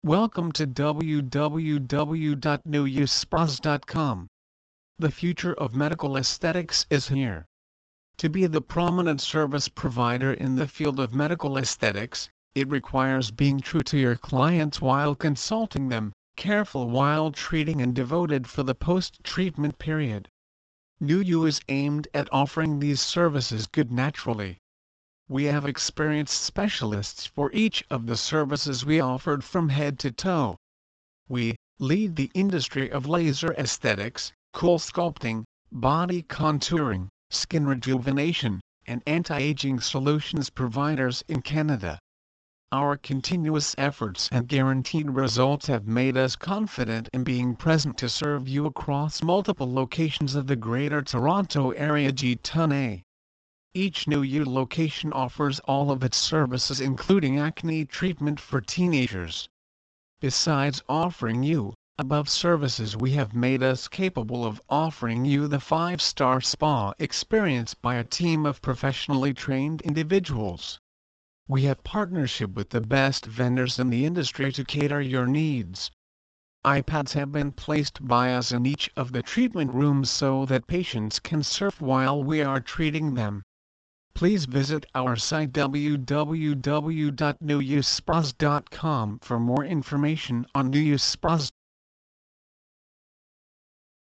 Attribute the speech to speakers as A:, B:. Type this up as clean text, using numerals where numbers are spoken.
A: Welcome to www.newuspas.com. The future of medical aesthetics is here. To be the prominent service provider in the field of medical aesthetics, it requires being true to your clients while consulting them, careful while treating, and devoted for the post-treatment period. NewU is aimed at offering these services good naturally. We have experienced specialists for each of the services we offered from head to toe. We lead the industry of laser aesthetics, cool sculpting, body contouring, skin rejuvenation, and anti-aging solutions providers in Canada. Our continuous efforts and guaranteed results have made us confident in being present to serve you across multiple locations of the Greater Toronto Area G10A. Each NewU location offers all of its services, including acne treatment for teenagers. Besides offering you above services, we have made us capable of offering you the 5-star spa experience by a team of professionally trained individuals. We have partnership with the best vendors in the industry to cater your needs. iPads have been placed by us in each of the treatment rooms so that patients can surf while we are treating them. Please visit our site www.newuspas.com for more information on NewUspas.